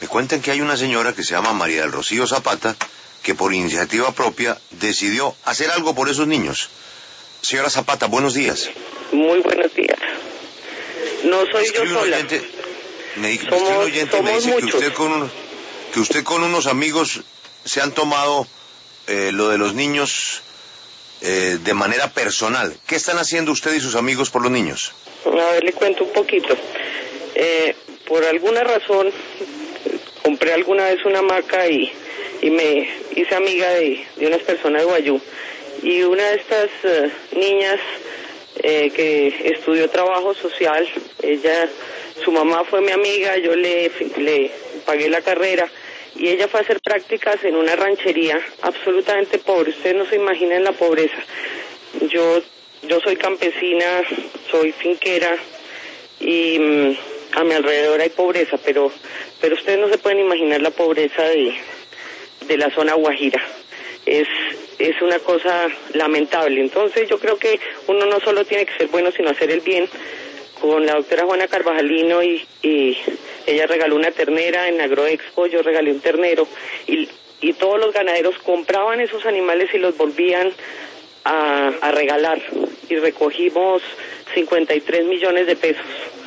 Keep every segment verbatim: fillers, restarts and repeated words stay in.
Me cuentan que hay una señora que se llama María del Rocío Zapata, que por iniciativa propia decidió hacer algo por esos niños. Señora Zapata, buenos días. Muy buenos días. No soy Escribe yo sola. Oyente, me, somos, un oyente me dice muchos. que usted con un, que usted con unos amigos se han tomado eh, lo de los niños eh, de manera personal. ¿Qué están haciendo usted y sus amigos por los niños? A ver, le cuento un poquito. Eh, por alguna razón compré alguna vez una hamaca y, y me hice amiga de, de unas personas de Guayú. Y una de estas uh, niñas eh, que estudió trabajo social, ella, su mamá fue mi amiga, yo le, le pagué la carrera y ella fue a hacer prácticas en una ranchería absolutamente pobre. Ustedes no se imaginan la pobreza. Yo, yo soy campesina, soy finquera y um, a mi alrededor hay pobreza, pero, pero ustedes no se pueden imaginar la pobreza de, de la zona Guajira. Es, es una cosa lamentable. Entonces yo creo que uno no solo tiene que ser bueno, sino hacer el bien. Con la doctora Juana Carvajalino y, y ella regaló una ternera en Agroexpo, yo regalé un ternero y, y todos los ganaderos compraban esos animales y los volvían a, a regalar y recogimos cincuenta y tres millones de pesos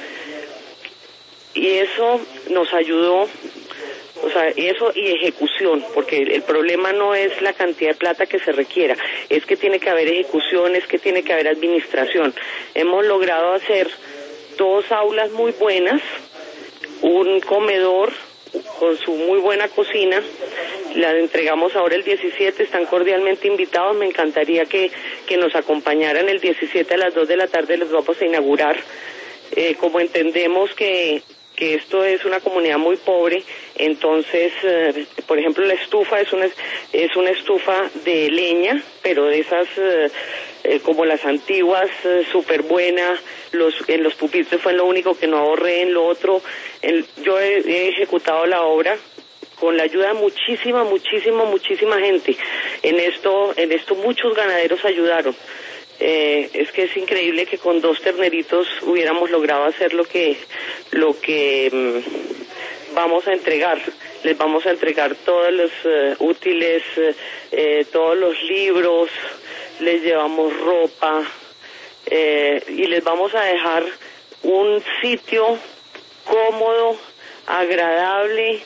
y eso nos ayudó. O sea, eso y ejecución, porque el problema no es la cantidad de plata que se requiera, es que tiene que haber ejecución, es que tiene que haber administración. Hemos logrado hacer dos aulas muy buenas, un comedor con su muy buena cocina, la entregamos ahora el diecisiete, están cordialmente invitados, me encantaría que, que nos acompañaran el diecisiete a las dos de la tarde, les vamos a inaugurar. Eh, como entendemos que que esto es una comunidad muy pobre, entonces, eh, por ejemplo, la estufa es una es una estufa de leña, pero de esas eh, eh, como las antiguas, eh, súper buena. Los en los pupitres fue lo único que no ahorré, en lo otro, el, yo he, he ejecutado la obra con la ayuda de muchísima, muchísima, muchísima gente. En esto, en esto muchos ganaderos ayudaron. Eh, es que es increíble que con dos terneritos hubiéramos logrado hacer lo que lo que mm, vamos a entregar. Les vamos a entregar todos los uh, útiles, eh, todos los libros, les llevamos ropa eh, y les vamos a dejar un sitio cómodo, agradable,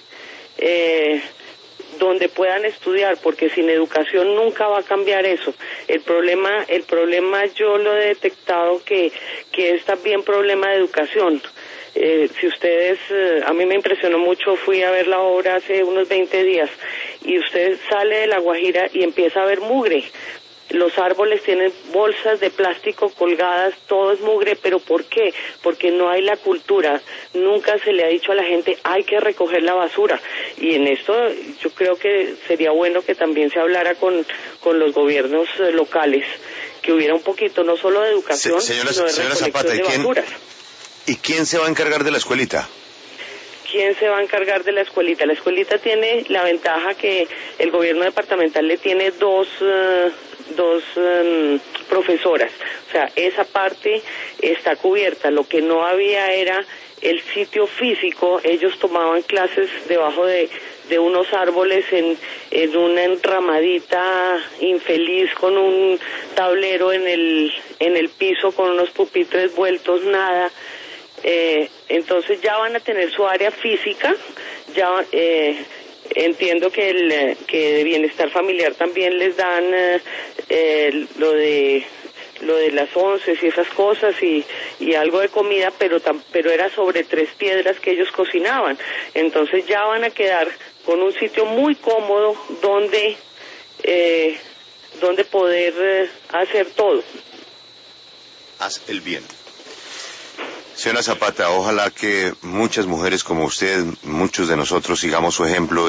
eh, donde puedan estudiar, porque sin educación nunca va a cambiar eso. El problema, el problema yo lo he detectado que, que es también problema de educación. Eh, si ustedes, eh, a mí me impresionó mucho, fui a ver la obra hace unos veinte días, y usted sale de La Guajira y empieza a ver mugre. Los árboles tienen bolsas de plástico colgadas, todo es mugre, pero ¿por qué? Porque no hay la cultura. Nunca se le ha dicho a la gente, hay que recoger la basura. Y en esto yo creo que sería bueno que también se hablara con, con los gobiernos eh, locales, que hubiera un poquito, no solo de educación, Se, señora, sino de señora recolección Zapata, ¿y de quién, basuras. ¿y quién se va a encargar de la escuelita? ¿Quién se va a encargar de la escuelita? La escuelita tiene la ventaja que el gobierno departamental le tiene dos... Uh, dos um, profesoras, o sea, esa parte está cubierta. Lo que no había era el sitio físico. Ellos tomaban clases debajo de, de unos árboles en, en una enramadita infeliz con un tablero en el, en el piso con unos pupitres vueltos, nada. Eh, entonces ya van a tener su área física, ya eh, entiendo que el que de bienestar familiar también les dan eh, eh, lo de lo de las once y esas cosas y, y algo de comida, pero tam, pero era sobre tres piedras que ellos cocinaban. Entonces ya van a quedar con un sitio muy cómodo donde eh, donde poder eh, hacer todo. Haz el bien. Señora Zapata, ojalá que muchas mujeres como usted, muchos de nosotros sigamos su ejemplo